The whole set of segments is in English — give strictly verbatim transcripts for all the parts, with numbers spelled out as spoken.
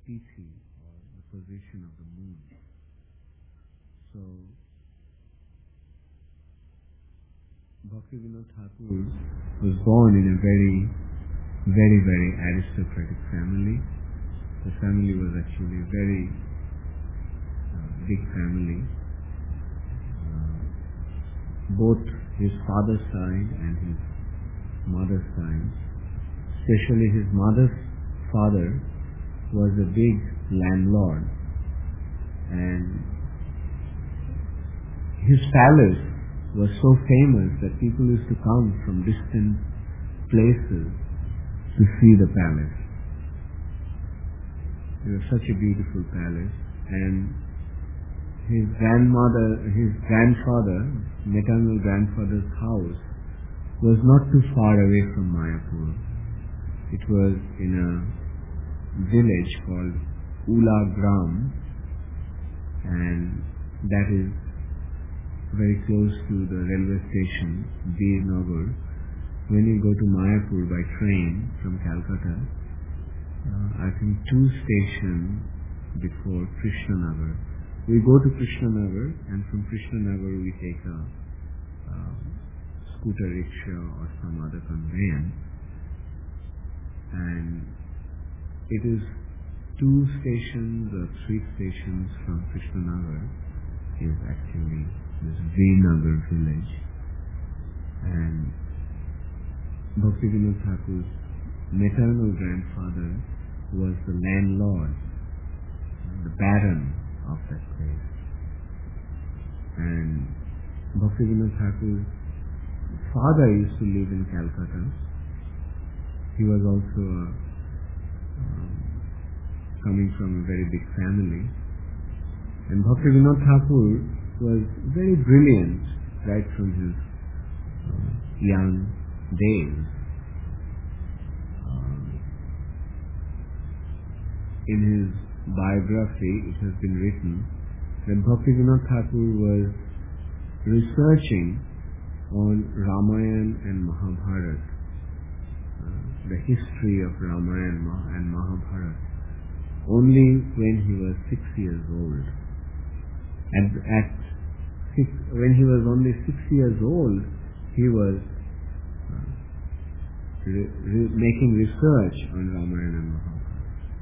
Tithi, or the position of the moon. So, Bhaktivinoda Thakur was born in a very, very, very aristocratic family. The family was actually a very uh, big family. Uh, both his father's side and his mother's side, especially his mother's father was a big landlord, and his palace was so famous that people used to come from distant places to see the palace. It was such a beautiful palace, and his grandmother, his grandfather, maternal grandfather's house was not too far away from Mayapur. It was in a village called Ula Gram, and that is very close to the railway station, Birnagar. When you go to Mayapur by train from Calcutta, uh, I think two stations before Krishnanagar. We go to Krishnanagar, and from Krishnanagar we take a uh, scooter rickshaw or some other conveyance, and it is two stations or three stations from Krishnanagar is actually this Virnagar village. And Bhaktivinoda Thakur's maternal grandfather was the landlord, the baron of that place. And Bhaktivinoda Thakur's father used to live in Calcutta. He was also a, um, coming from a very big family. And Bhaktivinoda Thakur was very brilliant right from his uh, young days. Um, in his biography, it has been written that Bhaktivinoda Thakur was researching on Ramayana and Mahabharata, uh, the history of Ramayana and Mahabharata, only when he was six years old. And at six, when he was only six years old, he was uh, re- re- making research on Ramayana and Mahabharata.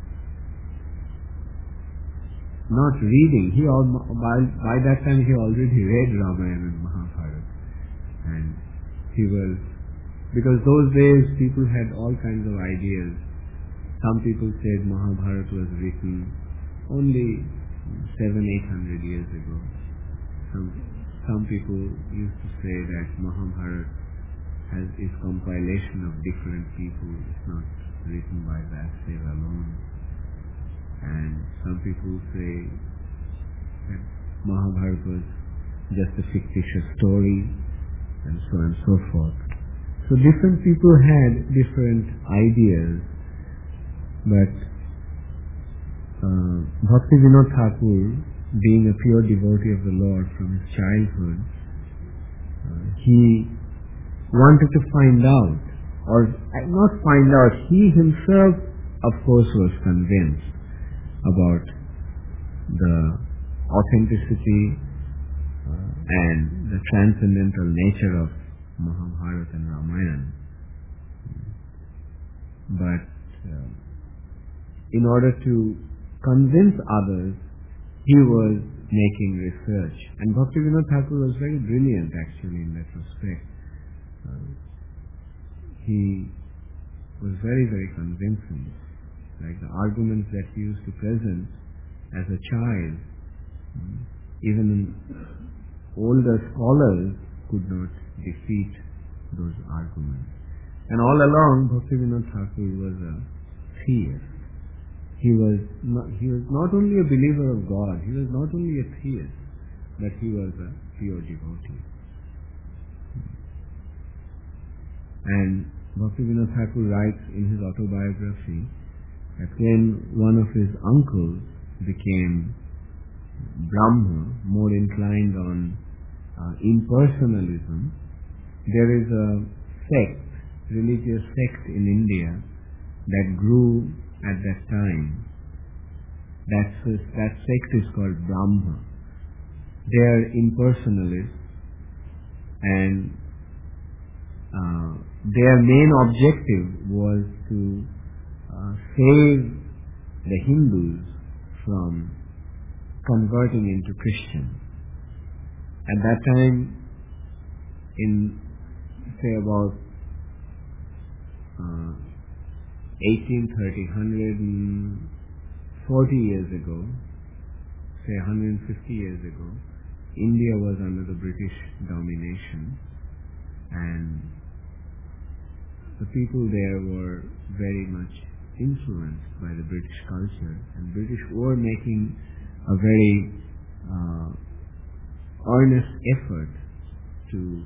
Not reading. He all, by, by that time he already read Ramayana and Mahabharata. And he was, because those days people had all kinds of ideas. Some people said Mahabharata was written only seven, eight hundred years ago. Some some people used to say that Mahabharata has is compilation of different people. It's not written by Vyasdeva alone. And some people say that Mahabharata was just a fictitious story, and so on and so forth. So different people had different ideas, but uh, Bhaktivinoda Thakur, being a pure devotee of the Lord from his childhood, uh, he wanted to find out, or not find out, he himself of course was convinced about the authenticity uh, and the transcendental nature of Mahabharata and Ramayana. But uh, in order to convince others, he was making research. And Bhaktivinoda Thakur was very brilliant actually in that respect. Uh, he was very, very convincing. Like the arguments that he used to present as a child, even older scholars could not defeat those arguments. And all along, Bhaktivinoda Thakur was a theist. He was not, he was not only a believer of God, he was not only a theist, but he was a pure devotee. And Bhaktivinoda Thakur writes in his autobiography that when one of his uncles became Brahma, more inclined on uh, impersonalism, there is a sect, religious sect in India that grew at that time, That's, that sect is called Brahma. They are impersonalists, and uh, their main objective was to uh, save the Hindus from converting into Christian. At that time, in say about uh, eighteen thirty, one hundred forty years ago, say one hundred fifty years ago, India was under the British domination, and the people there were very much influenced by the British culture, and British were making a very uh, earnest effort to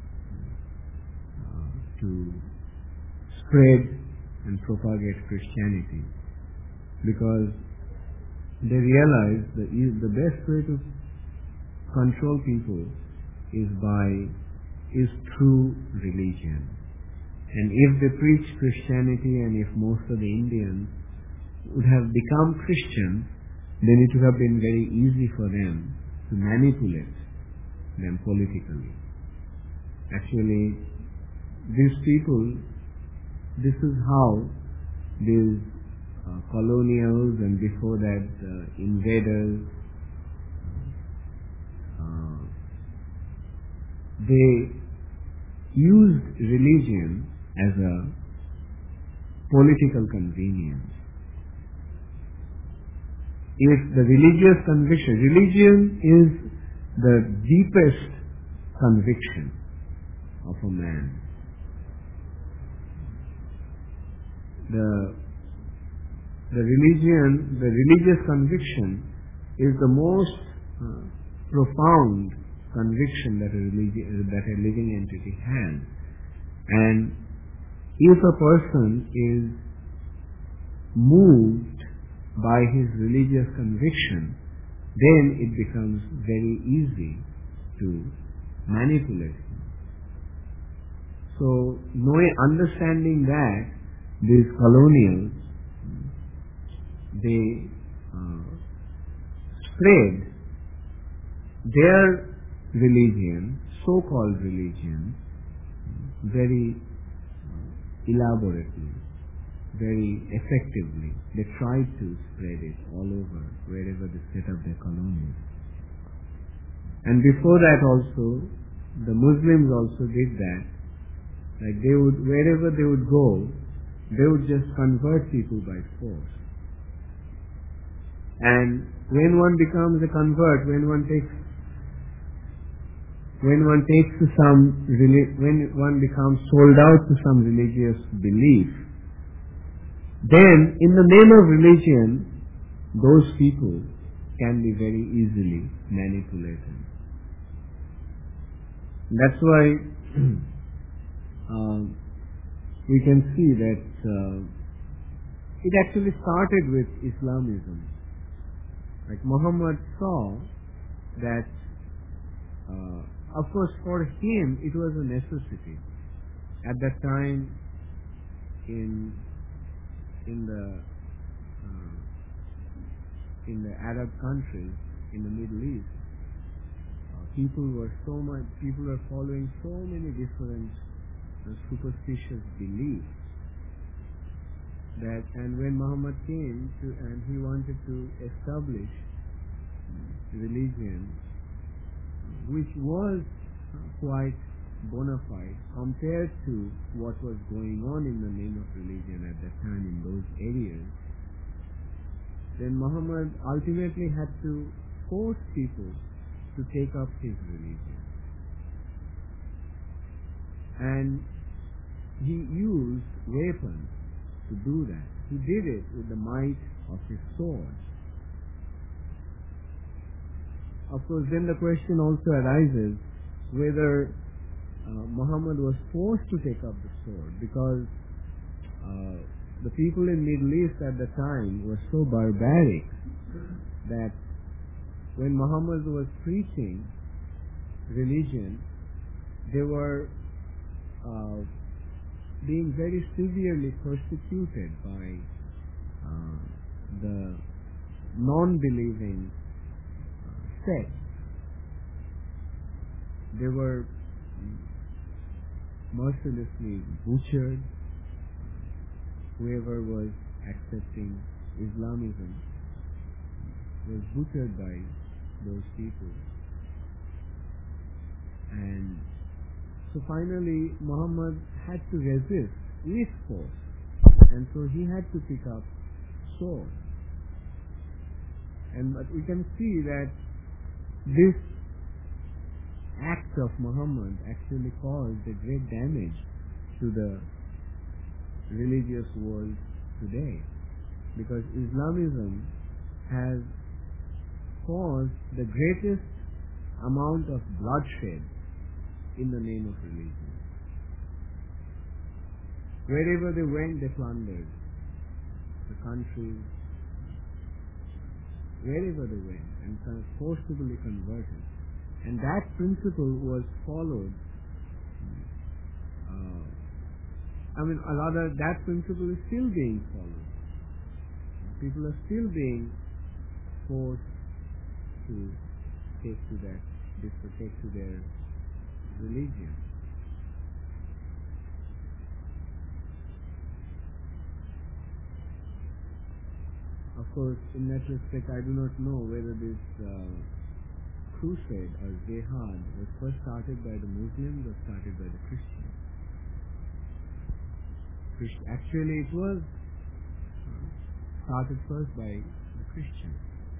uh, to spread and propagate Christianity, because they realized that the best way to control people is by is through religion. And if they preach Christianity, and if most of the Indians would have become Christians, then it would have been very easy for them to manipulate them politically. Actually, these people, this is how these uh, colonials and before that uh, invaders, uh, they used religion as a political convenience. If the religious conviction, religion is the deepest conviction of a man. The, the religion, the religious conviction is the most uh, profound conviction that a, religi- that a living entity has. And if a person is moved by his religious conviction, then it becomes very easy to manipulate him. So, knowing, understanding that, these colonials, they uh, spread their religion, so-called religion, very elaborately, very effectively. They tried to spread it all over, wherever they set up their colonies. And before that also, the Muslims also did that. Like they would, wherever they would go, they would just convert people by force. And when one becomes a convert, when one takes when one takes to some, when one becomes sold out to some religious belief, then in the name of religion, those people can be very easily manipulated. That's why uh, we can see that uh, it actually started with Islamism. Like Muhammad saw that uh, of course, for him it was a necessity. At that time, in in the uh, in the Arab countries, in the Middle East, uh, people were so much. People were following so many different uh, superstitious beliefs that, and when Muhammad came to, and he wanted to establish religion, which was quite bona fide compared to what was going on in the name of religion at that time in those areas, then Muhammad ultimately had to force people to take up his religion. And he used weapons to do that. He did it with the might of his sword. Of course, then the question also arises whether uh, Muhammad was forced to take up the sword, because uh, the people in Middle East at the time were so barbaric that when Muhammad was preaching religion, they were uh, being very severely persecuted by uh, the non-believing uh, sects. They were mercilessly butchered. Whoever was accepting Islamism was butchered by those people. And so finally Muhammad had to resist with force, and so he had to pick up sword. And but we can see that this act of Muhammad actually caused a great damage to the religious world today, because Islamism has caused the greatest amount of bloodshed in the name of religion. Wherever they went, they plundered the country, wherever they went, and forcibly converted. And that principle was followed. Uh, I mean, a rather, that principle is still being followed. People are still being forced to take to that, take to their religion. Of course, in that respect, I do not know whether this uh, crusade or jihad was first started by the Muslims or started by the Christians. Christ- Actually, it was uh, started first by the Christians.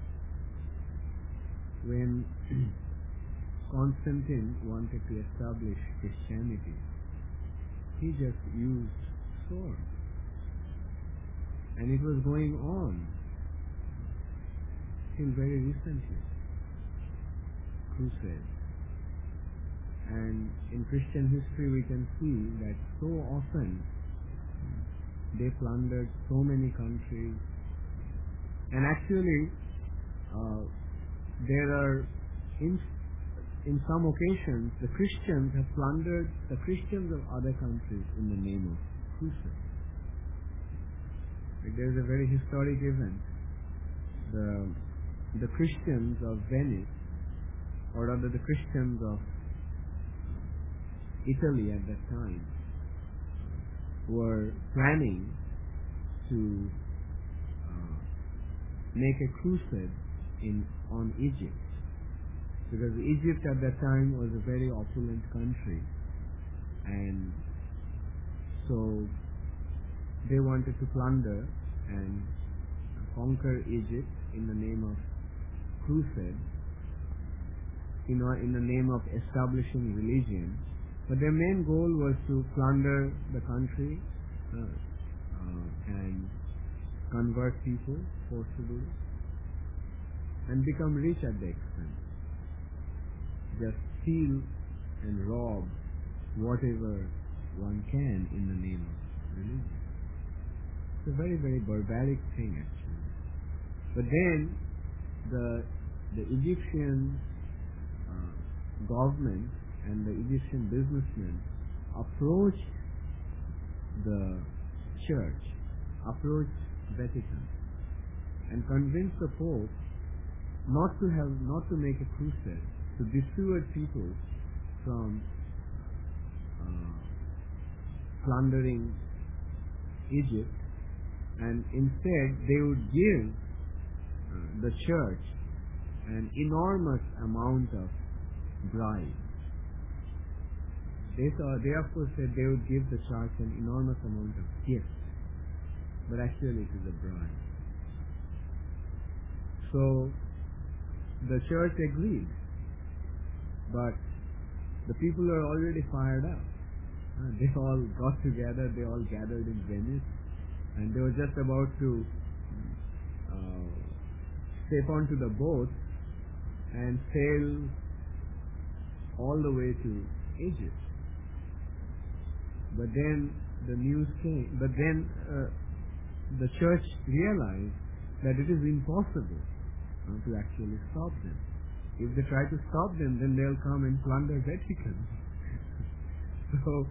When Constantine wanted to establish Christianity, he just used sword. And it was going on till very recently, crusades. And in Christian history we can see that so often they plundered so many countries. And actually, uh, there are, in, in some occasions, the Christians have plundered the Christians of other countries in the name of crusade. Like there is a very historic event. The, the Christians of Venice, or rather the Christians of Italy at that time, were planning to uh, make a crusade in on Egypt, because Egypt at that time was a very opulent country, and so they wanted to plunder and conquer Egypt in the name of crusade, you know, in the name of establishing religion. But their main goal was to plunder the country uh, uh, and convert people forcibly and become rich at the expense. Just steal and rob whatever one can in the name of religion. It's a very, very barbaric thing actually. But then the the Egyptian uh, government and the Egyptian businessmen approached the church, approached Vatican, and convinced the Pope not to have, not to make a crusade, to dissuade people from uh, plundering Egypt, and instead they would give uh, the church an enormous amount of bribe. They, saw, they of course said they would give the church an enormous amount of gift, but actually it is a bribe. So the church agreed, but the people are already fired up. Uh, they all got together, they all gathered in Venice, and they were just about to uh, step onto the boat and sail all the way to Egypt. But then the news came, but then uh, the church realized that it is impossible uh, to actually stop them. If they try to stop them, then they'll come and plunder Vatican. So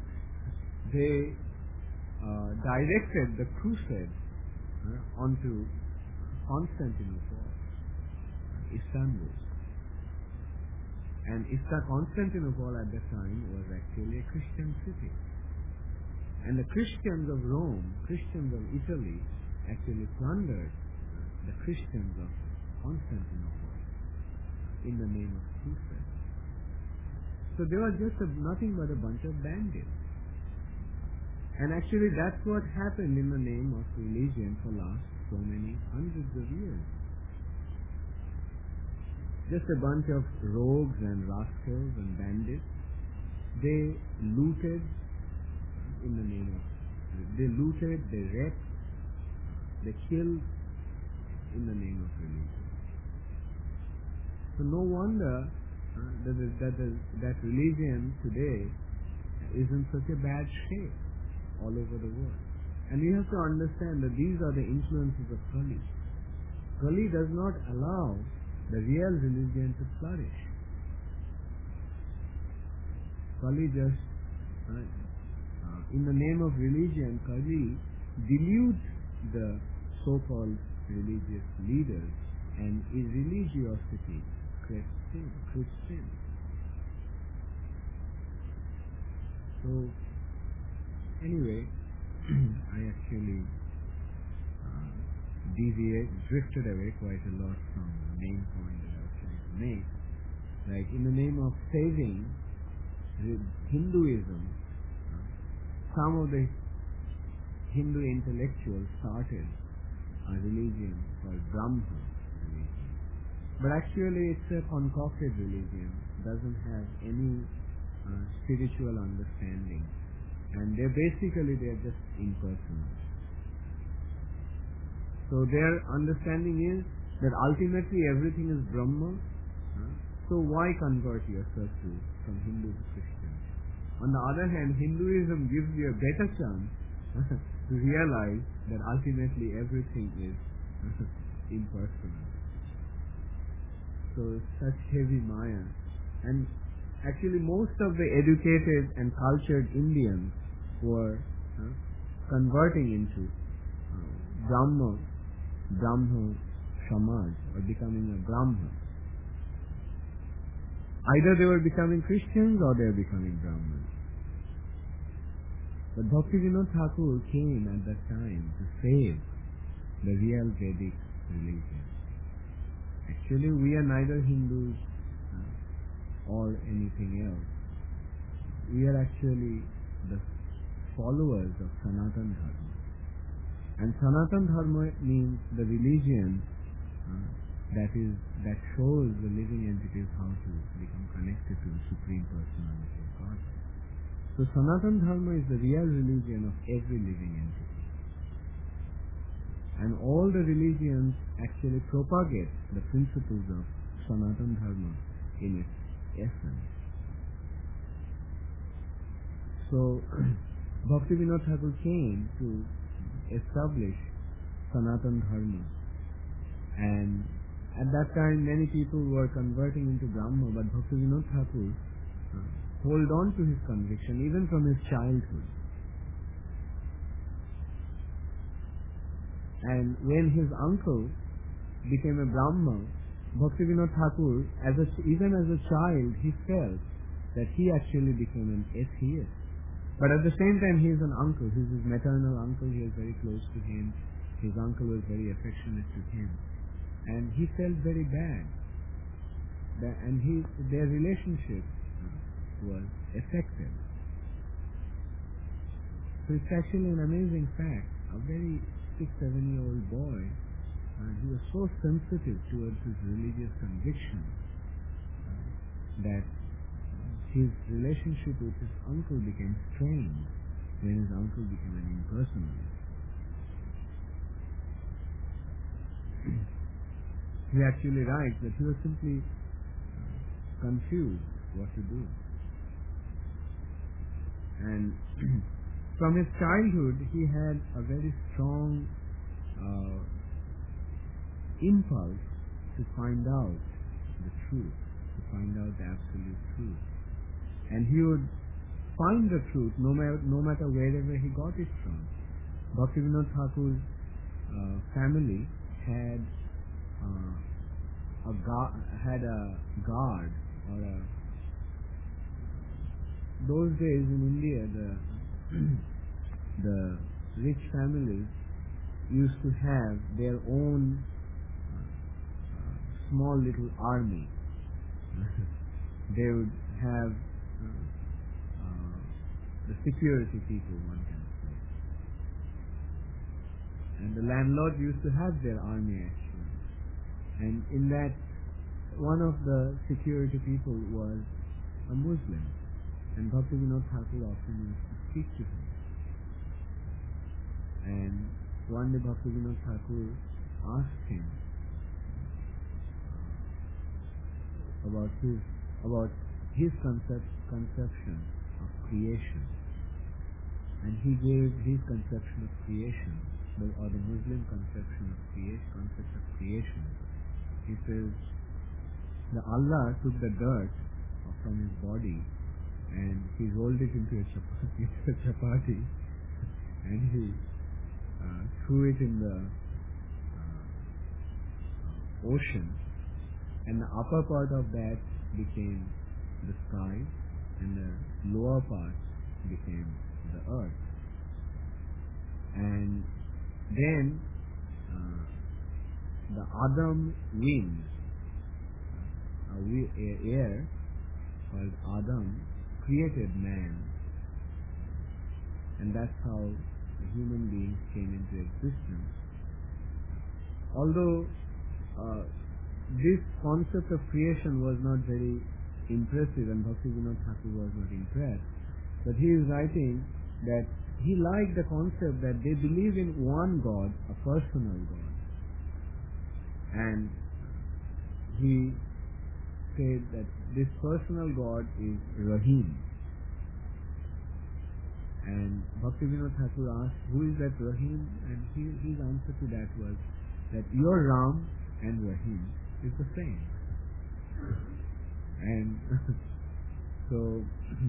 they uh, directed the crusade uh, onto Constantinople, Istanbul. And Ista- Constantinople at that time was actually a Christian city. And the Christians of Rome, Christians of Italy, actually plundered the Christians of Constantinople in the name of crusade. So they were just a, nothing but a bunch of bandits. And actually that's what happened in the name of religion for last so many hundreds of years. Just a bunch of rogues and rascals and bandits. They looted in the name of, they looted, they raped, they killed in the name of religion. So no wonder uh, that, that, that, that religion today is in such a bad shape all over the world. And we have to understand that these are the influences of Kali. Kali does not allow the real religion to flourish. Kali just, uh, uh, in the name of religion, Kali dilutes the so-called religious leaders, and in religiosity creates sin, creates sin. So, anyway, I actually uh, deviate, drifted away quite a lot from the main point that I was trying to make. Like, in the name of saving Hinduism, uh, some of the Hindu intellectuals started a religion called Brahma religion. But actually it's a concocted religion, doesn't have any uh, spiritual understanding. And they're basically, they're just impersonal. So their understanding is that ultimately everything is Brahma. Huh? So why convert yourself to from Hindu to Christian? On the other hand, Hinduism gives you a better chance to realize that ultimately everything is impersonal. So such heavy Maya. And actually most of the educated and cultured Indians were uh, converting into uh, Brahma, Brahma Samaj, or becoming a Brahma. Either they were becoming Christians or they were becoming Brahmins. But Bhaktivinoda Thakur came at that time to save the real Vedic religion. Actually, we are neither Hindus uh, or anything else. We are actually the followers of Sanatana Dharma. And Sanatana Dharma means the religion uh, that is that shows the living entities how to become connected to the Supreme Personality of God. So Sanatana Dharma is the real religion of every living entity. And all the religions actually propagate the principles of Sanatana Dharma in its essence. So Bhaktivinoda Thakur came to establish Sanatana Dharma, and at that time many people were converting into Brahma, but Bhaktivinoda Thakur uh, hold on to his conviction even from his childhood. And when his uncle became a Brahma, Bhaktivinoda Thakur, as a, even as a child, he felt that he actually became an atheist. But at the same time, he is an uncle. He is his maternal uncle. He is very close to him. His uncle was very affectionate to him. And he felt very bad. That, and he, their relationship was affected. So it's actually an amazing fact. A very six, seven year old boy, uh, he was so sensitive towards his religious conviction uh, that his relationship with his uncle became strained when his uncle became an impersonalist. He actually writes that he was simply uh, confused what to do. And from his childhood, he had a very strong uh, impulse to find out the truth, to find out the absolute truth. And he would find the truth no matter, no matter wherever he got it from. Bhaktivinoda Thakur's uh, family had uh, a gu- had a guard or a. Those days in India, the the rich families used to have their own uh, small little army. They would have uh, uh, the security people, one can say. And the landlord used to have their army actually. And in that, one of the security people was a Muslim. And Bhaktivinoda Thakur often used to speak to him. And one day Bhaktivinoda Thakur asked him about his about his concept conception of creation, and he gave his conception of creation, the, or the Muslim conception of creation, concept of creation. He says the Allah took the dirt from his body and he rolled it into a chapati, a chapati and he uh, threw it in the uh, ocean, and the upper part of that became the sky and the lower part became the earth. And then uh, the Adam wind, uh, a air called Adam, created man, and that's how the human beings came into existence. Although uh, this concept of creation was not very impressive and Bhaktivinoda Thakur was not impressed, but he is writing that he liked the concept that they believe in one God, a personal God, and he said that this personal God is Rahim. And Bhaktivinoda Thakur asked, who is that Rahim? And he, his answer to that was that your Ram and Rahim is the same. And so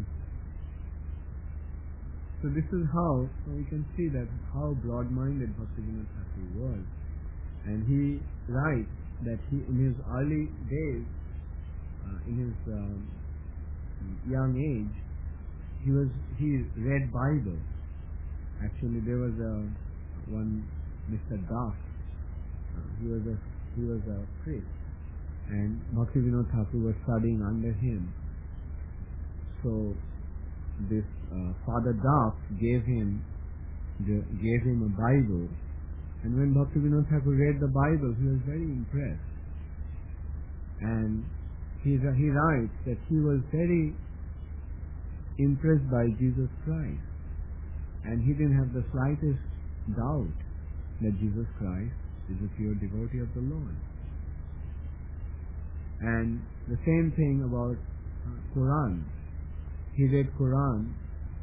so this is how so we can see that how broad-minded Bhaktivinoda Thakur was. And he writes that he, in his early days, uh, in his um, young age, he was he read Bible. Actually, there was a one Mister Duff. Uh, he was a he was a priest, and Bhaktivinoda Thakur was studying under him. So this uh, Father Duff gave him the, gave him a Bible, and when Bhaktivinoda Thakur read the Bible, he was very impressed. And he he writes that he was very impressed by Jesus Christ, and he didn't have the slightest doubt that Jesus Christ is a pure devotee of the Lord. And the same thing about uh, Quran. He read Quran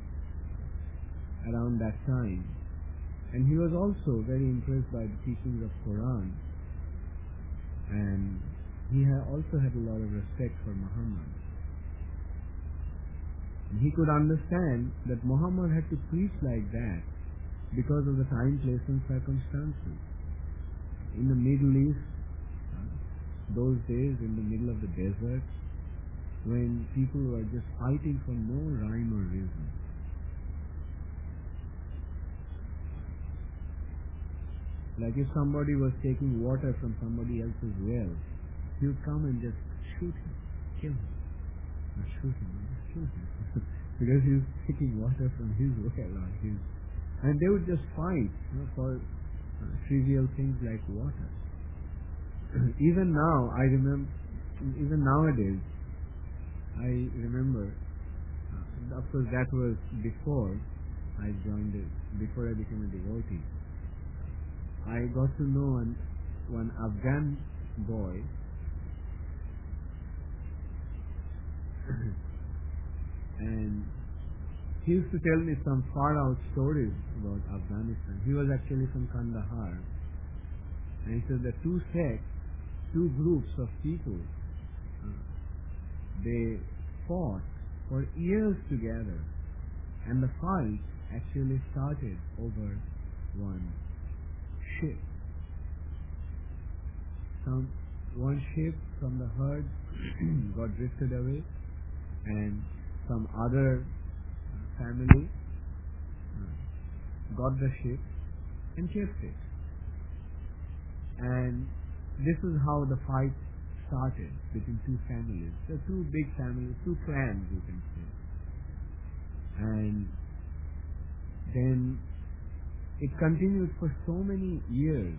around that time, and he was also very impressed by the teachings of Quran, and he had also had a lot of respect for Muhammad. And he could understand that Muhammad had to preach like that because of the time, place and circumstances. In the Middle East, uh, those days in the middle of the desert, when people were just fighting for no rhyme or reason. Like if somebody was taking water from somebody else's well, he would come and just shoot him, kill him. Not shoot him, just shoot him. Because he was taking water from his well or his, and they would just fight, you know, for uh, trivial things like water. Even now, I remember, even nowadays, I remember, uh, of course that was before I joined it, before I became a devotee. I got to know an, one Afghan boy and he used to tell me some far out stories about Afghanistan. He was actually from Kandahar, and he said that two sects, two groups of people, uh, they fought for years together, and the fight actually started over one ship. some one ship from the herd got drifted away, and some other family got the ship and kept it. And this is how the fight started between two families. The two big families, two clans, you can say. And then it continued for so many years,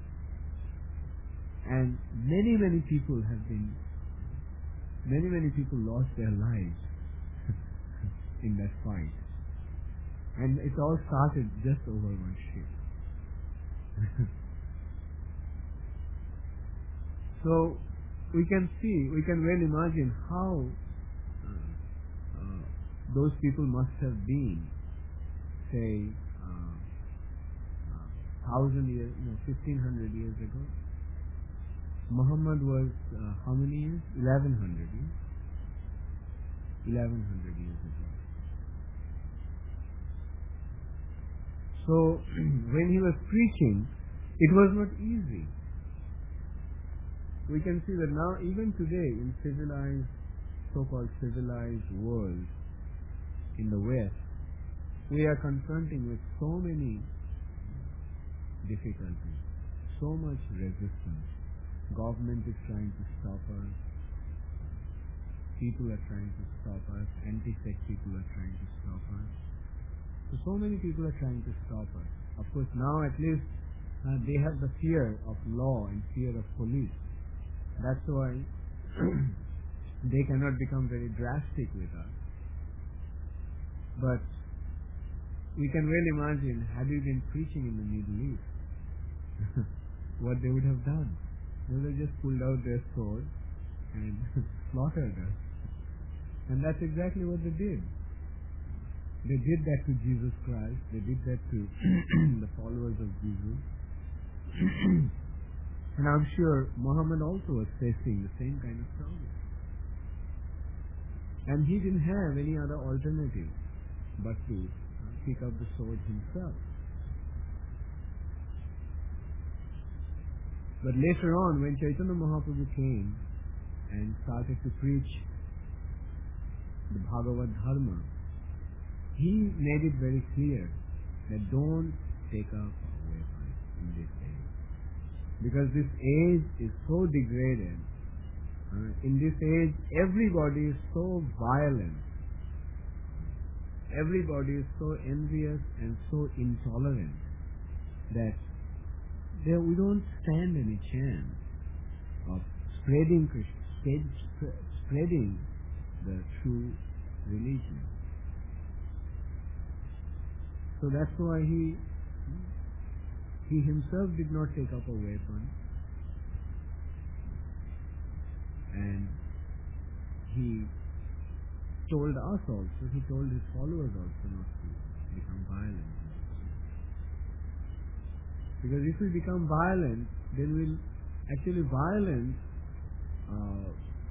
and many many people have been many many people lost their lives in that fight, and it all started just over one ship. So we can see, we can well imagine how uh, uh, those people must have been, say, uh, uh, thousand years, no, fifteen hundred years ago. Muhammad was uh, how many years? Eleven hundred years. Eleven hundred years ago. So when he was preaching, it was not easy. We can see that now, even today, in civilized, so-called civilized world, in the West, we are confronting with so many difficulties, so much resistance. Government is trying to stop us. People are trying to stop us. Anti-sect people are trying to stop us. So, so many people are trying to stop us. Of course, now at least uh, they have the fear of law and fear of police. That's why they cannot become very drastic with us. But we can well imagine, had we been preaching in the Middle East, what they would have done. They would have just pulled out their sword and slaughtered us. And that's exactly what they did. They did that to Jesus Christ. They did that to the followers of Jesus. And I'm sure Muhammad also was facing the same kind of problem. And he didn't have any other alternative but to uh, pick up the sword himself. But later on, when Chaitanya Mahaprabhu came and started to preach the Bhagavad Dharma, he made it very clear that don't take up a weapon in this age. Because this age is so degraded. Uh, in this age, everybody is so violent. Everybody is so envious and so intolerant that there we don't stand any chance of spreading spread, spreading the true religion. So that's why he he himself did not take up a weapon, and he told us also, he told his followers also not to become violent. Because if we become violent, then we'll actually violence uh,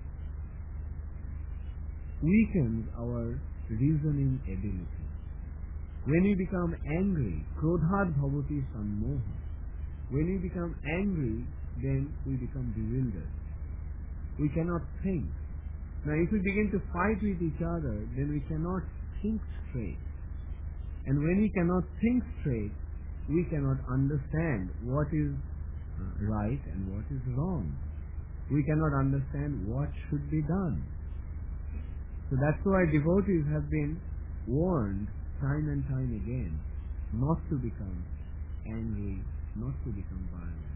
weakens our reasoning ability. When we become angry, krodhat bhavati sammoha. When we become angry, then we become bewildered. We cannot think. Now if we begin to fight with each other, then we cannot think straight. And when we cannot think straight, we cannot understand what is right and what is wrong. We cannot understand what should be done. So that's why devotees have been warned time and time again not to become angry, not to become violent.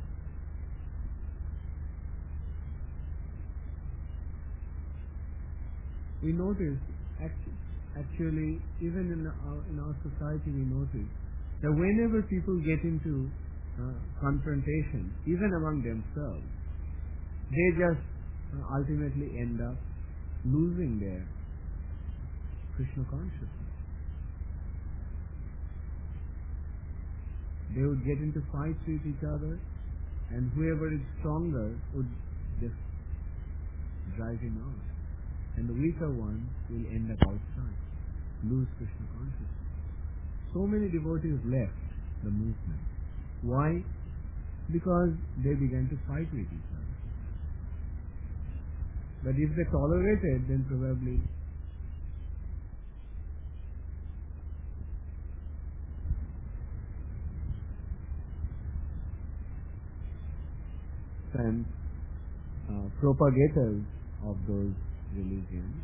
We notice, actually, even in our, in our society, we notice that whenever people get into uh, confrontation, even among themselves, they just uh, ultimately end up losing their Krishna consciousness. They would get into fights with each other, and whoever is stronger would just drive him out. And the weaker one will end up outside, lose Krishna consciousness. So many devotees left the movement. Why? Because they began to fight with each other. But if they tolerate it, then probably and uh, propagators of those religions.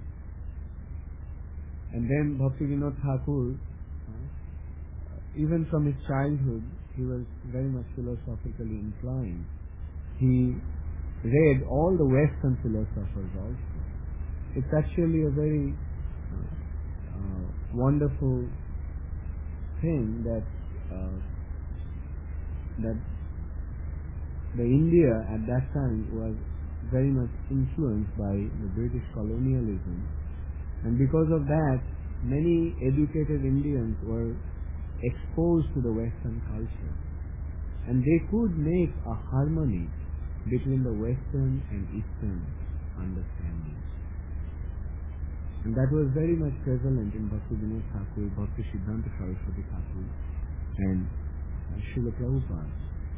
And then Bhaktivinoda Thakur, uh, even from his childhood, he was very much philosophically inclined. He read all the Western philosophers also. It's actually a very uh, uh, wonderful thing that uh, that the India at that time was very much influenced by the British colonialism, and because of that, many educated Indians were exposed to the Western culture, and they could make a harmony between the Western and Eastern understanding. And that was very much prevalent in Bhaktivinoda Thakur, Bhakti Siddhanta Saraswati Thakur, and uh, Srila Prabhupada.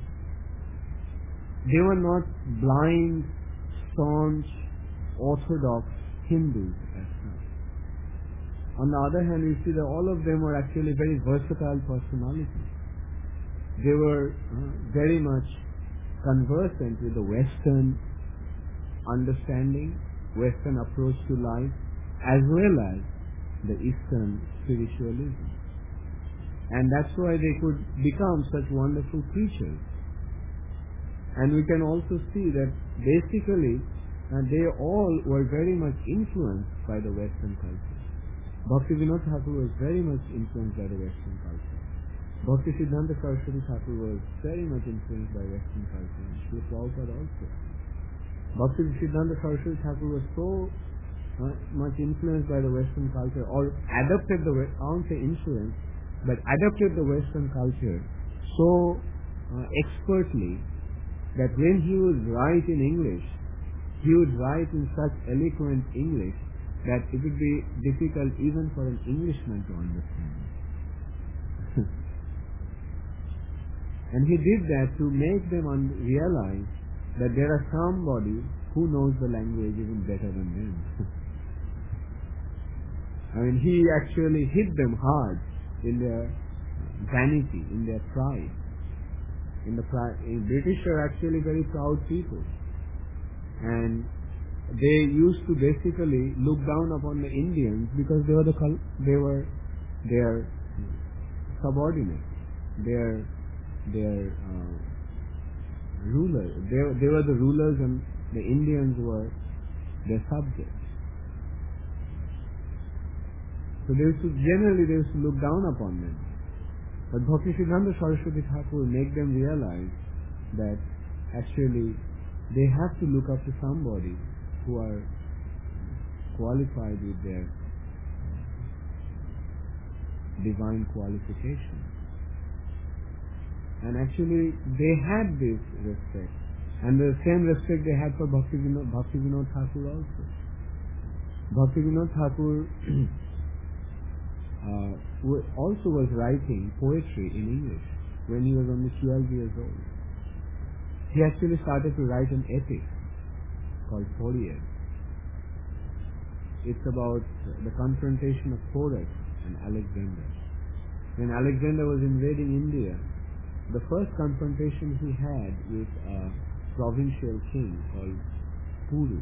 They were not blind, staunch, orthodox Hindus as such. On the other hand, we see that all of them were actually very versatile personalities. They were uh, very much conversant with the Western understanding, Western approach to life, as well as the Eastern spiritualism. And that's why they could become such wonderful creatures. And we can also see that basically uh, they all were very much influenced by the Western culture. Bhaktivinoda Thakur was very much influenced by the Western culture. Bhakti Siddhanta Saraswati Thakur was very much influenced by Western culture. And Srila Prabhupada also. Bhakti Siddhanta Saraswati Thakur was so uh, much influenced by the Western culture, or adopted the, I won't say influence, but adopted the Western culture so uh, expertly that when he would write in English, he would write in such eloquent English that it would be difficult even for an Englishman to understand. And he did that to make them un- realize that there are somebody who knows the language even better than them. I mean, he actually hit them hard in their vanity, in their pride. In the pri- in British are actually very proud people, and they used to basically look down upon the Indians because they were the col- they were their subordinates, their their uh, rulers. They they were the rulers, and the Indians were their subjects. So they used to, generally they used to look down upon them. But Bhakti Siddhanta Saraswati Thakur make them realize that actually they have to look up to somebody who are qualified with their divine qualifications. And actually they had this respect, and the same respect they had for Bhakti Vinod, Bhakti Vinod Thakur also. Bhakti Vinod Thakur Uh, also was writing poetry in English when he was only twelve years old. He actually started to write an epic called Poriyat. It's about the confrontation of Porus and Alexander. When Alexander was invading India, the first confrontation he had with a provincial king called Puru.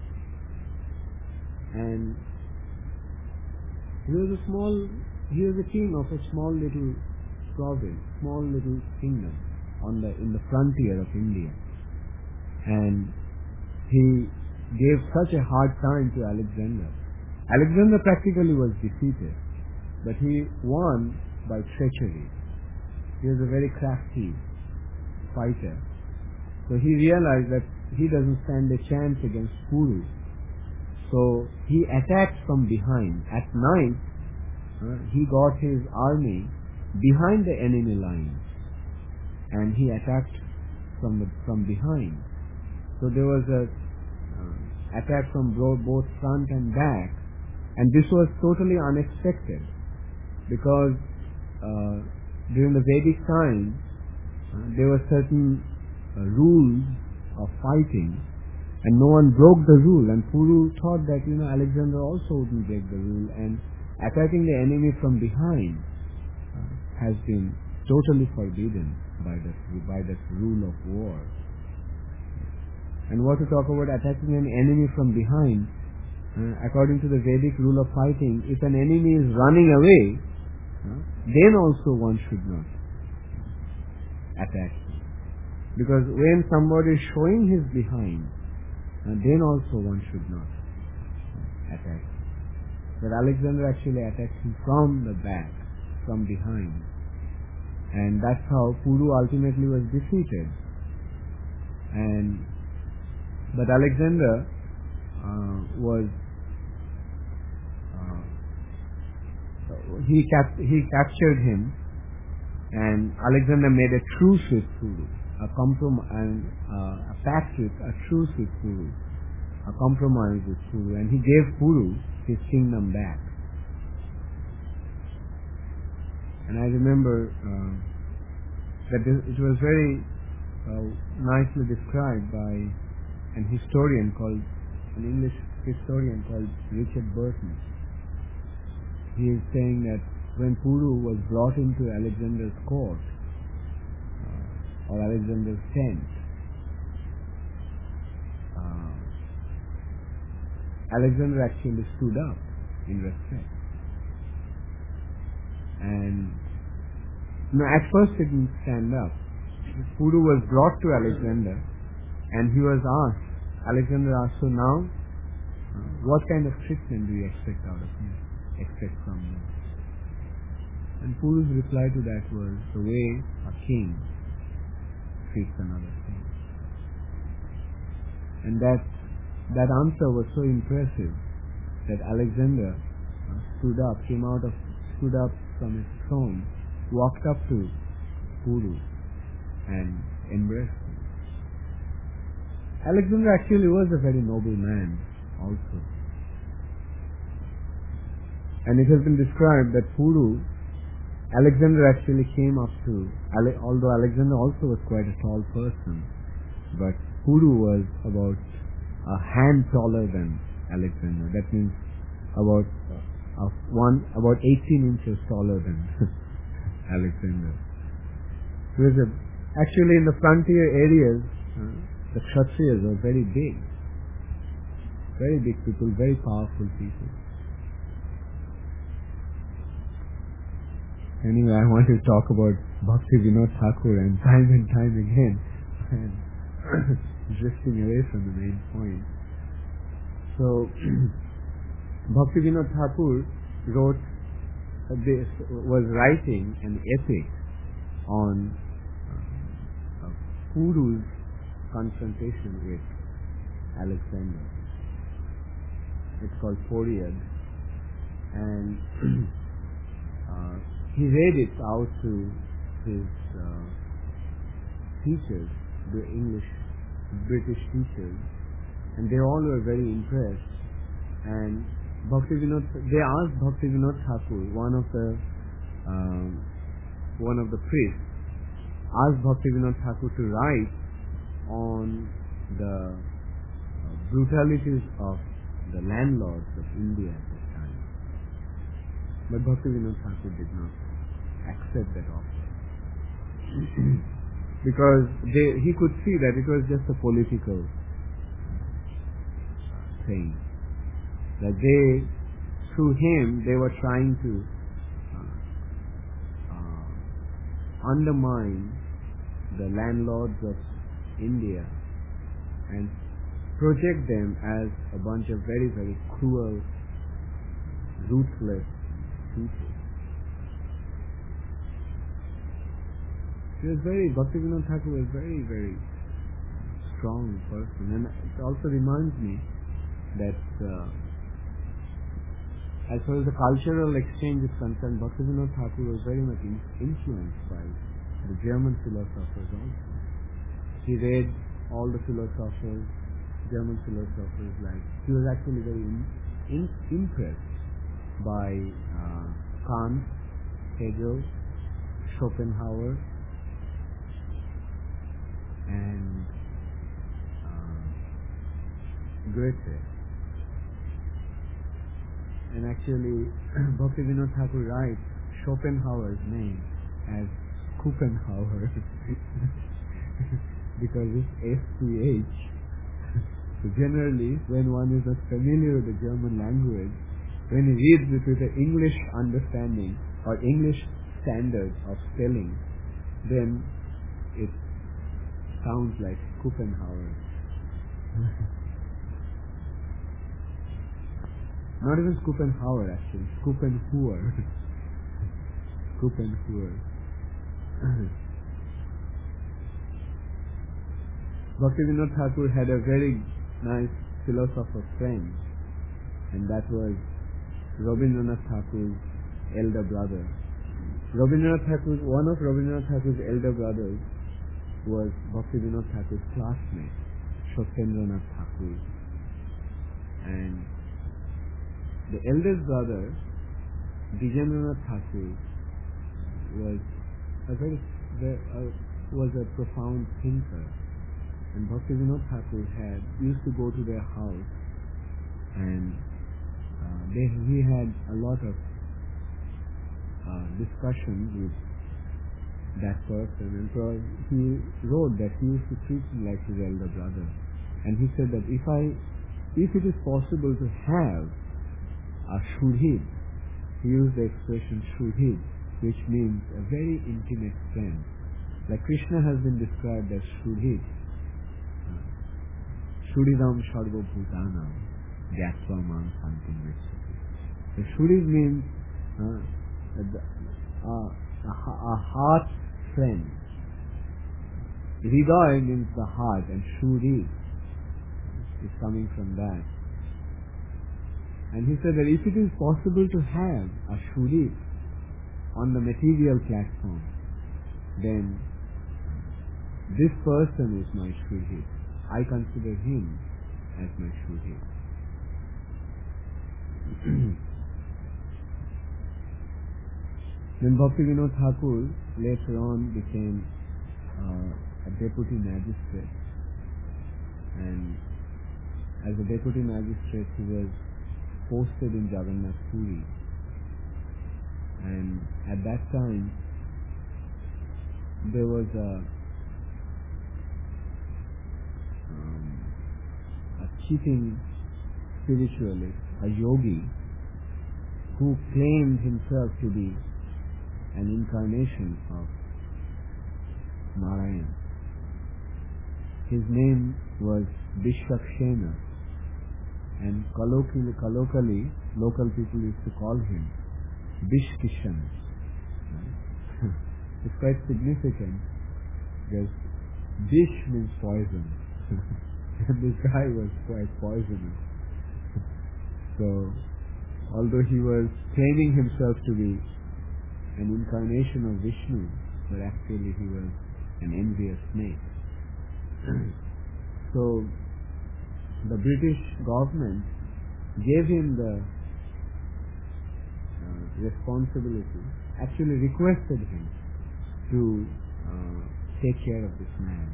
And He was a small, he was a king of a small little province, small little kingdom on the in the frontier of India, and he gave such a hard time to Alexander. Alexander practically was defeated, but he won by treachery. He was a very crafty fighter, so he realized that he doesn't stand a chance against Puru. So he attacked from behind. At night, uh, he got his army behind the enemy lines, and he attacked from the, from behind. So there was a uh, attack from both front and back, and this was totally unexpected because uh, during the Vedic time uh, there were certain uh, rules of fighting, and no one broke the rule. And Puru thought that, you know, Alexander also wouldn't break the rule, and attacking the enemy from behind uh, has been totally forbidden by that by that rule of war. And what to talk about attacking an enemy from behind? Uh, according to the Vedic rule of fighting, if an enemy is running away, uh, then also one should not attack. Because when somebody is showing his behind, uh, then also one should not attack. But Alexander actually attacked him from the back, from behind. And that's how Puru ultimately was defeated. And but Alexander uh, was uh, he cap- he captured him, and Alexander made a truce with Puru, a comprom- and uh, a pact with a truce with Puru, a compromise with Puru, and he gave Puru his kingdom back. And I remember uh, that it was very uh, nicely described by an historian called, an English historian called Richard Burton. He is saying that when Puru was brought into Alexander's court, uh, or Alexander's tent, uh, Alexander actually stood up in respect. And no, at first he didn't stand up. Puru was brought to Alexander, and he was asked, Alexander asked, so now, uh, what kind of treatment do you expect out of me, expect from me? And Puru's reply to that was, the way a king treats another king. And that that answer was so impressive that Alexander uh, stood up, came out of, stood up from his throne, walked up to Puru and embraced him. Alexander actually was a very noble man also. And it has been described that Puru, Alexander actually came up to, although Alexander also was quite a tall person, but Puru was about a hand taller than Alexander. That means about uh, one, about eighteen inches taller than Alexander. He was a, actually in the frontier areas, uh, the Kshatriyas were very big, very big people, very powerful people. Anyway, I want to talk about Bhakti Vinod Thakur, and time and time again, and drifting away from the main point. So, Bhakti Vinod Thakur wrote, uh, this, was writing an epic on uh, uh, Puru's confrontation with Alexander. It's called Period, and uh, he read it out to his uh, teachers, the English, British teachers, and they all were very impressed. And Bhakti Vinod, they asked Bhakti Vinod Thakur, one of the um, one of the priests, asked Bhakti Vinod Thakur to write on the uh, brutalities of the landlords of India at that time. But Bhakti Vinod Thakur did not accept that offer. Because they, he could see that it was just a political thing. That they, through him, they were trying to uh, uh, undermine the landlords of India and project them as a bunch of very, very cruel, ruthless people. He was very, Bhakti Vinod Thakur was very, very strong person. And it also reminds me that uh, as far as the cultural exchange is concerned, Bhakti Vinod Thakur was very much in, influenced by the German philosophers also. He read all the philosophers, German philosophers, like, he was actually very in, in, impressed by uh, Kant, Hegel, Schopenhauer, and uh, Goethe. And actually, Bhaktivinoda Thakur writes Schopenhauer's name as Schopenhauer because it's S C H. So generally, when one is not familiar with the German language, when he reads it with an English understanding or English standard of spelling, then it sounds like Schopenhauer. Not even Schopenhauer actually, Schopenhauer. Schopenhauer. Bhaktivinoda Thakur had a very nice philosopher friend, and that was Rabindranath Thakur's elder brother. Rabindranath Thakur, one of Rabindranath Thakur's elder brothers was Bhaktivinoda Thakur's classmate, Satyendranath Thakur. And the eldest brother, Dijendranath Thakur, was a very, very uh, was a profound thinker, and Bhaktivinoda Thakur had used to go to their house, and uh, they, he had a lot of uh, discussions with that person, and so he wrote that he used to treat him like his elder brother, and he said that if I, if it is possible to have a shudhid, he used the expression shudhid, which means a very intimate friend. Like Krishna has been described as shudhid, shudhidam sarva bhutanam gyatva mam santim vishati. The shudhid means uh, a, a, a heart friend. Hriday means the heart, and shudhid is coming from that. And he said that if it is possible to have a shudhid on the material platform, then this person is my shudhid. I consider him as my shudhid. Then Bhaktivinoda Thakur later on became uh, a deputy magistrate, and as a deputy magistrate he was posted in Jagannath Puri, and at that time there was a um, a cheating spiritualist, a yogi, who claimed himself to be an incarnation of Narayan. His name was Vishwakshena, and colloquially, colloquially, local people used to call him Vishkishan. It's quite significant because Vish means poison, and this guy was quite poisonous. So, although he was claiming himself to be an incarnation of Vishnu, but actually he was an envious snake. So, the British government gave him the uh, responsibility, actually requested him to uh, take care of this man.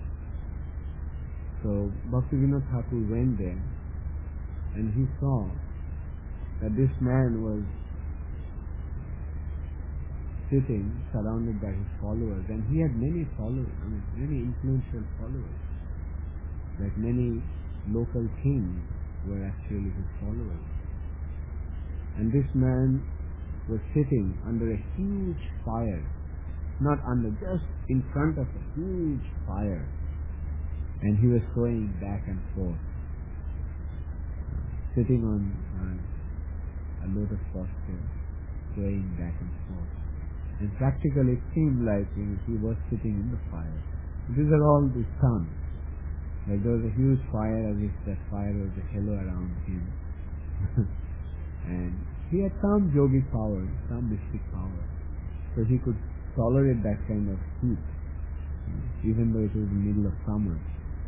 So Bhaktivinoda Thakur went there, and he saw that this man was sitting surrounded by his followers, and he had many followers, I mean many influential followers, like many local kings were actually his followers. And this man was sitting under a huge fire, not under, just in front of a huge fire, and he was swaying back and forth, sitting on uh, a lotus posture, swaying back and forth. And practically it seemed like, you know, he was sitting in the fire. These are all the sun. Like there was a huge fire, as if that fire was a halo around him. And he had some yogic power, some mystic power. So he could tolerate that kind of heat, even though it was the middle of summer.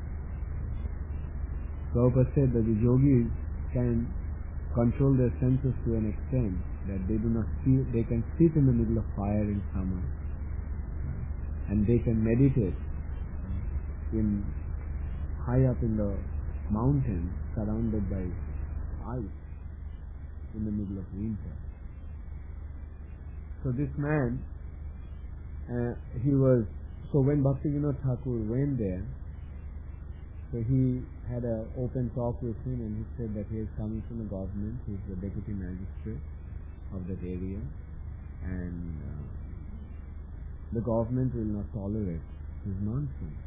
Prabhupada said that the yogis can control their senses to an extent that they do not feel, they can sit in the middle of fire in summer, and they can meditate in high up in the mountains surrounded by ice in the middle of winter. So this man, uh, he was, so when Bhaktivinoda Thakur went there, so he had an open talk with him, and he said that he is coming from the government, he is the deputy magistrate of that area, and uh, the government will not tolerate his nonsense.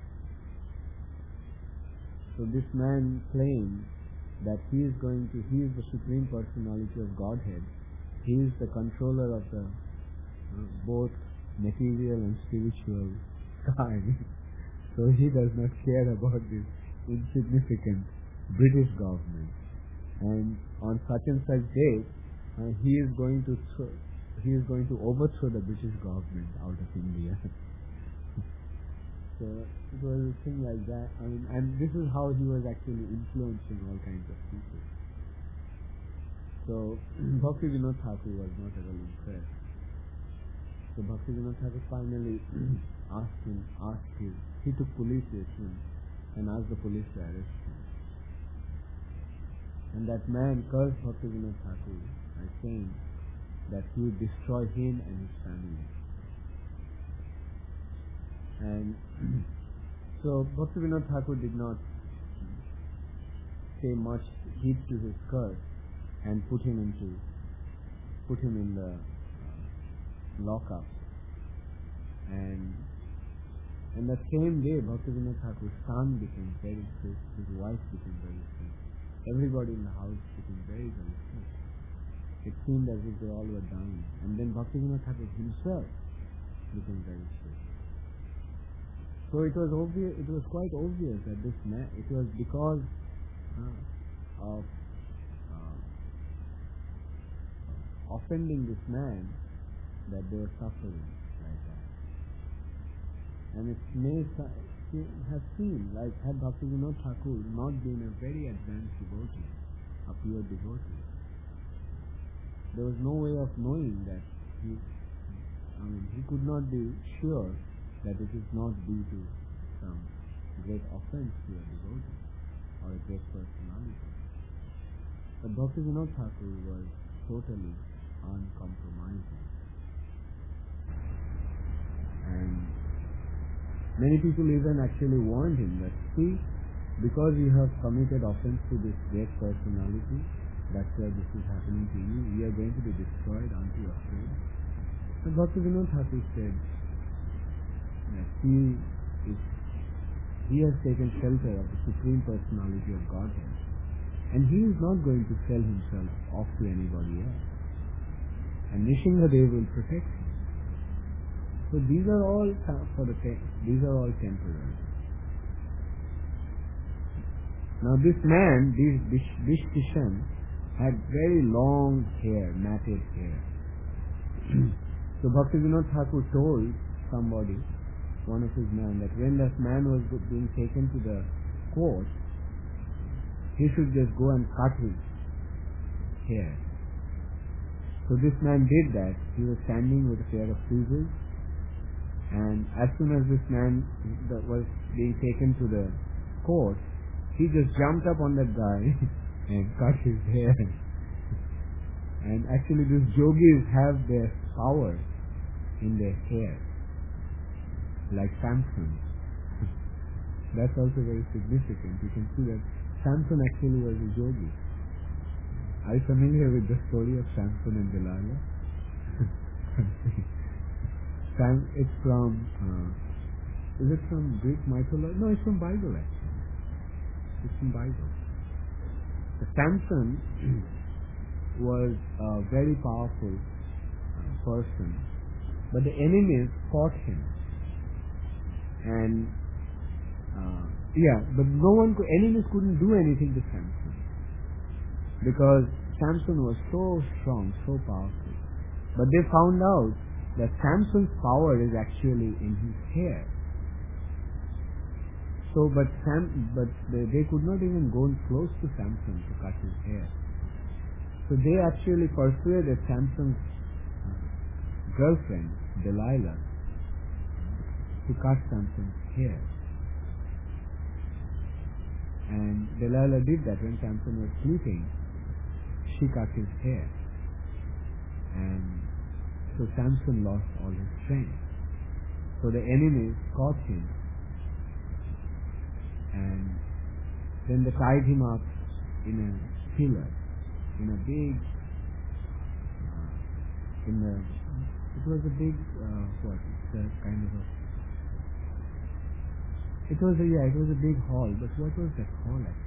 So this man claimed that he is going to, he is the Supreme Personality of Godhead, he is the controller of the uh, both material and spiritual sky. So he does not care about this insignificant British government, and on such and such date uh, he is going to throw, he is going to overthrow the British government out of India. So it was a thing like that. I mean, and this is how he was actually influencing all kinds of people. So Bhaktivinoda Thakur was not at all impressed. So Bhaktivinoda Thakur finally asked him, asked him, he took police with him and asked the police to arrest him. And that man cursed Bhaktivinoda Thakur by saying that he would destroy him and his family. And so Bhaktivinoda Thakur did not pay much heed to his curse and put him into put him in the uh, lockup. And And that same day, Bhaktivinoda Thakur's son became very sick, his wife became very sick. Everybody in the house became very, very sick. It seemed as if they all were dying. And then Bhaktivinoda Thakur himself became very sick. So it was obvious, it was quite obvious that this man, it was because uh, of uh, offending this man that they were suffering like that. And it may have seemed like had Bhaktivinoda Thakur not been a very advanced devotee, a pure devotee, there was no way of knowing that he, I mean, he could not be sure that it is not due to some great offense to a devotee or a great personality. But Bhaktivinoda Thakur was totally uncompromising. And many people even actually warned him that, see, because you have committed offense to this great personality, that's why this is happening to you. We are going to be destroyed, aren't you afraid? But Bhaktivinoda Thakur said that he is, he has taken shelter of the Supreme Personality of Godhead, and he is not going to sell himself off to anybody else. And Nishingadev will protect him. So these are all for the these are all temporary. Now this man, this Bishtishan, had very long hair, matted hair. So Bhaktivinoda Thakur told somebody, one of his men, that when that man was being taken to the court, he should just go and cut his hair. So this man did that. He was standing with a pair of scissors, and as soon as this man was being taken to the court, he just jumped up on that guy and cut his hair. And actually these yogis have their power in their hair, like Samson. That's also very significant. You can see that Samson actually was a yogi. Are you familiar with the story of Samson and Delilah? Sam, it's from, uh, is it from Greek mythology? No, it's from Bible actually. It's from Bible. The Samson was a very powerful uh, person, but the enemies fought him. And, uh, yeah, but no one, could, enemies couldn't do anything to Samson, because Samson was so strong, so powerful. But they found out that Samson's power is actually in his hair. So, but Sam, but they, they could not even go close to Samson to cut his hair. So they actually persuaded Samson's girlfriend, Delilah, to cut Samson's hair. And Delilah did that when Samson was sleeping. She cut his hair. And so Samson lost all his strength. So the enemies caught him. And then they tied him up in a pillar, in a big, uh, in a, it was a big, uh, what, it's a kind of a, it was a, yeah, it was a big hall, but what was that hall actually?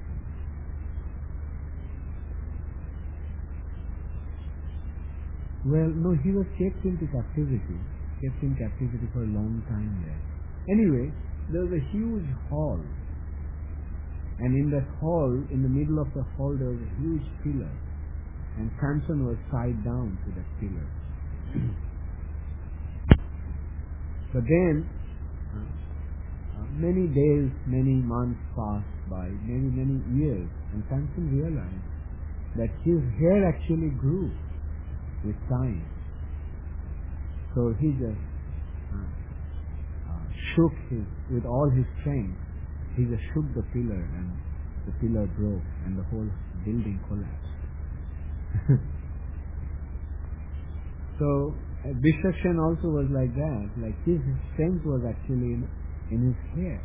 Well, no, he was kept into captivity, kept in captivity for a long time there. Anyway, there was a huge hall. And in that hall, in the middle of the hall, there was a huge pillar. And Samson was tied down to that pillar. But then, uh, uh, many days, many months passed by, many, many years, and Samson realized that his hair actually grew with time. So he just uh, uh, shook his, with all his strength, he just shook the pillar and the pillar broke and the whole building collapsed. So uh, Bishakshana also was like that, like his strength was actually in, in his hair.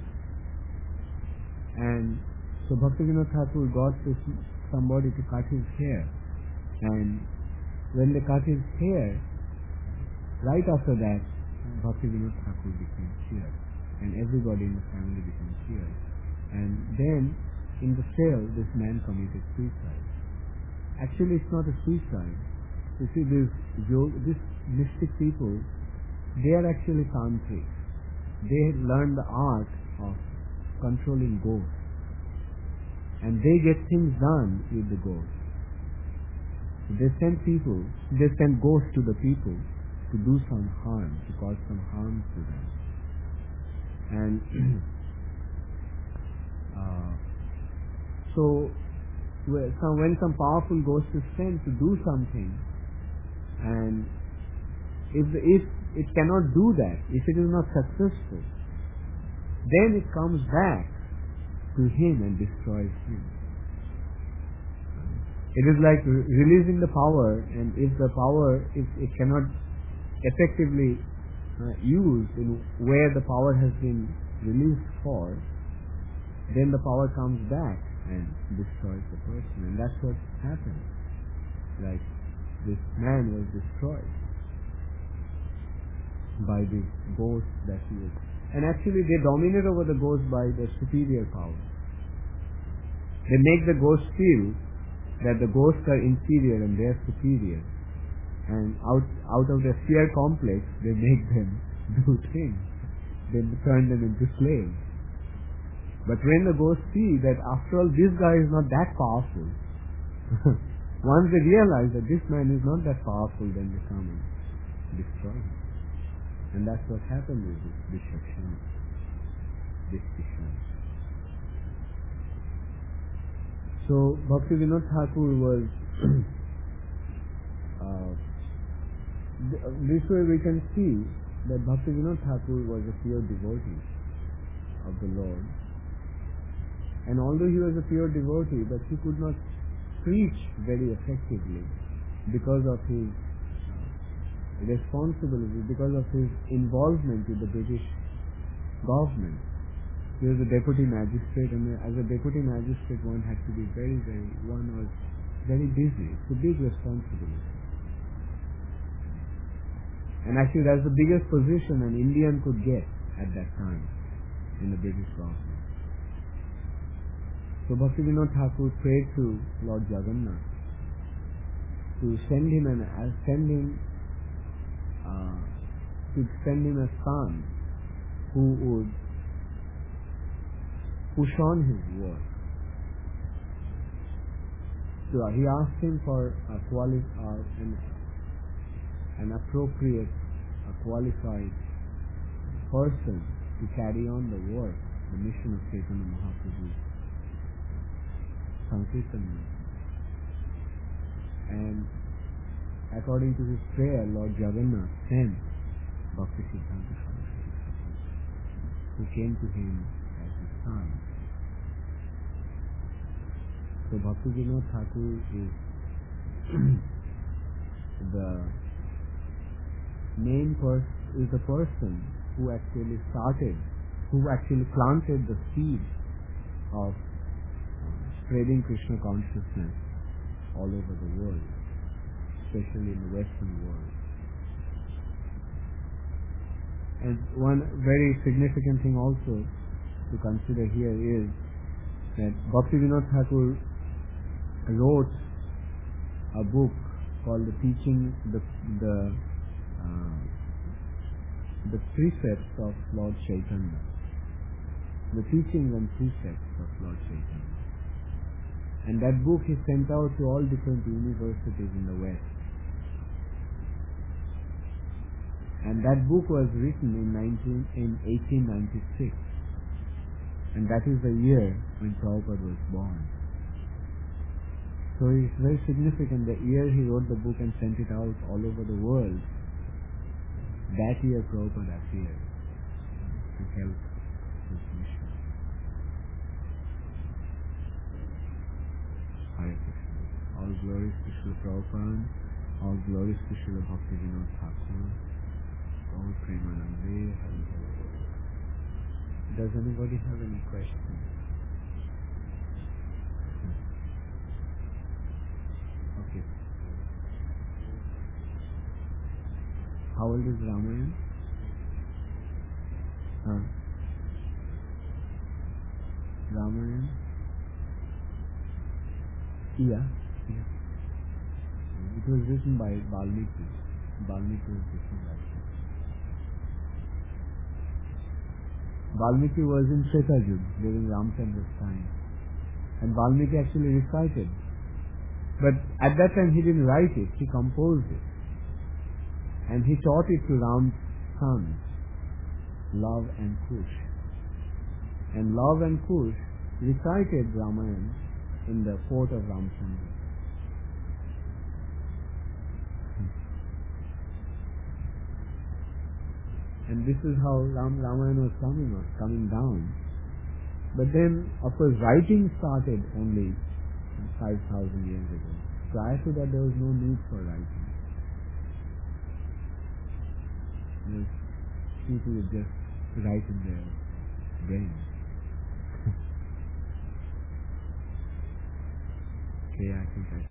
And so Bhaktivinoda Thakur got to somebody to cut his hair. And when they cut his hair, right after that, Bhaktivinoda Thakur became cured. And everybody in the family became cured. And then, in the cell, this man committed suicide. Actually, it's not a suicide. You see, these, these mystic people, they are actually tantrics. They learn the art of controlling ghosts. And they get things done with the ghosts. They send people, they send ghosts to the people to do some harm, to cause some harm to them. And uh, so, when some powerful ghost is sent to do something, and if, the, if it cannot do that, if it is not successful, then it comes back to him and destroys him. It is like re- releasing the power, and if the power, if it cannot effectively uh, used in where the power has been released for, then the power comes back and destroys the person. And that's what happened. Like, this man was destroyed by this ghost that he was. And actually they dominate over the ghost by their superior power. They make the ghost feel that the ghosts are inferior and they are superior. And out out of their fear complex, they make them do things. They turn them into slaves. But when the ghosts see that after all this guy is not that powerful, once they realize that this man is not that powerful, then they come and destroy him. And that's what happened with this Bishakshana. This Bishakshana. So Bhaktivinoda Thakur was uh, this way we can see that Bhaktivinoda Thakur was a pure devotee of the Lord. And although he was a pure devotee, but he could not preach very effectively because of his uh, responsibility, because of his involvement with the British government. He was a deputy magistrate, and as a deputy magistrate one had to be very, very, one was very busy. It's a big responsibility. And actually that's the biggest position an Indian could get at that time in the British government. So Bhaktivinoda Thakur prayed to Lord Jagannath to send him an uh, send him uh, to send him a son who would push on his work. So uh, he asked him for a quali- uh, an, an appropriate, a qualified person to carry on the work, the mission of Chaitanya Mahaprabhu. Sankirtan. And according to his prayer, Lord Jagannath sent Bhakti Siddhanta Saraswati Thakur, who came to him as his son. So Bhaktivinoda Thakur is the main person, is the person who actually started, who actually planted the seed of spreading Krishna consciousness all over the world, especially in the Western world. And one very significant thing also to consider here is that Bhaktivinoda Thakur wrote a book called the Teaching, the the uh, the Precepts of Lord Chaitanya, the Teachings and Precepts of Lord Chaitanya. And that book he sent out to all different universities in the West. And that book was written in nineteen in eighteen ninety-six, and that is the year when Prabhupada was born. So it's very significant. The year he wrote the book and sent it out all over the world, that year Prabhupada appeared to help his mission. Hare Krishna. All glories to Srila Prabhupada, all glories to Srila Bhaktivinoda Thakur, all Premanande. Does anybody have any questions? Okay. How old is Ramayan? Huh? Ramayan? Yeah. yeah. It was written by Valmiki. Valmiki was written by him. Valmiki was in Treta Yuga during Ramchandra's time. And Valmiki actually recited. But at that time he didn't write it, he composed it. And he taught it to Ram's sons, Love and Kush. And Love and Kush recited Ramayana in the court of Ramchandra. And this is how Ram, Ramayana was coming was coming down. But then, of course, writing started only five thousand years ago. Prior to that, there was no need for writing. Because people would just write in their brains. Okay, I think I